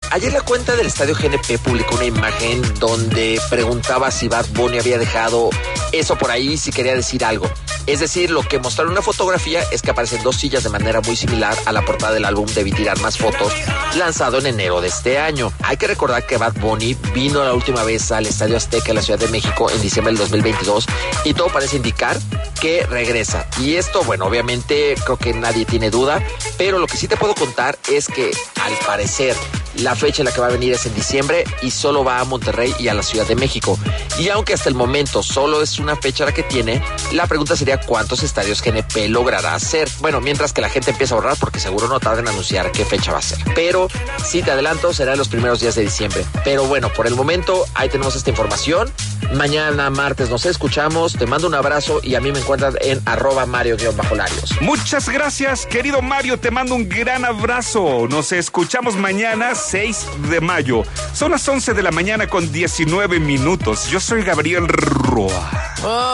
ayer la cuenta del Estadio GNP publicó una imagen donde preguntaba si Bad Bunny había dejado eso por ahí, si quería decir algo. Es decir, lo que mostraron en una fotografía es que aparecen dos sillas de manera muy similar a la portada del álbum Debí Tirar Más Fotos, lanzado en enero de este año. Hay que recordar que Bad Bunny vino la última vez al Estadio Azteca en la Ciudad de México en diciembre del 2022 y todo parece indicar que regresa. Y esto, bueno, obviamente creo que nadie tiene duda, pero lo que sí te puedo contar es que al parecer la fecha en la que va a venir es en diciembre y solo va a Monterrey y a la Ciudad de México. Y aunque hasta el momento solo es una fecha la que tiene, la pregunta sería ¿cuántos estadios GNP logrará hacer? Bueno, mientras que la gente empieza a ahorrar porque seguro no tarda en anunciar qué fecha va a ser. Pero sí te adelanto, será en los primeros días de diciembre. Pero bueno, por el momento ahí tenemos esta información. Mañana martes nos escuchamos, te mando un abrazo y a mí me encuentran en @Mario_Larios. Muchas gracias, querido Mario, te mando un gran abrazo. Nos escuchamos mañana 6 de mayo. Son las 11 de la mañana con 19 minutos. Yo soy Gabriel Roa.